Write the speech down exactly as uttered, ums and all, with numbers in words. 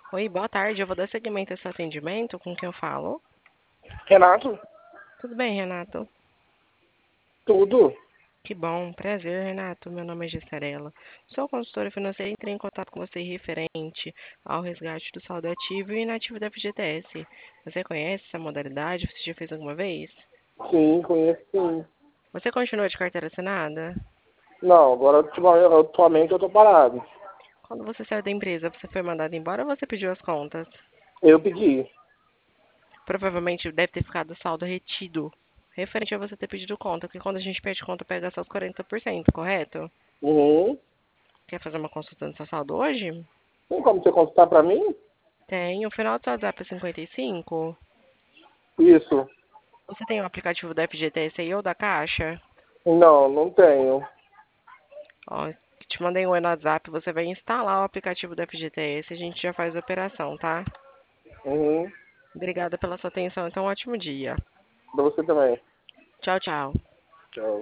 Oi, boa tarde. Eu vou dar seguimento a esse atendimento. Com quem eu falo? Renato, Tudo bem, Renato? tudo. Que bom. Prazer, Renato. Meu nome é Gessarela. Sou consultora financeira e entrei em contato com você referente ao resgate do saldo ativo e inativo da F G T S. Você conhece essa modalidade? Você já fez alguma vez? Sim, conheço sim. Você continua de carteira assinada? Não, agora ultimamente, atualmente eu tô parado. Quando você saiu da empresa, você foi mandado embora ou você pediu as contas? Eu pedi. Provavelmente deve ter ficado saldo retido. Referente a você ter pedido conta, porque quando a gente pede conta, pega só os quarenta por cento, correto? Uhum. Quer fazer uma consulta no seu saldo hoje? Tem como você consultar pra mim? Tem. O final do seu WhatsApp é cinquenta e cinco. Isso. Você tem o aplicativo da F G T S aí ou da Caixa? Não, não tenho. Ó, te mandei um oi no WhatsApp. Você vai instalar o aplicativo da F G T S e a gente já faz a operação, tá? Uhum. Obrigada pela sua atenção. Então, um ótimo dia. Pra você também. Tchau, tchau. Tchau.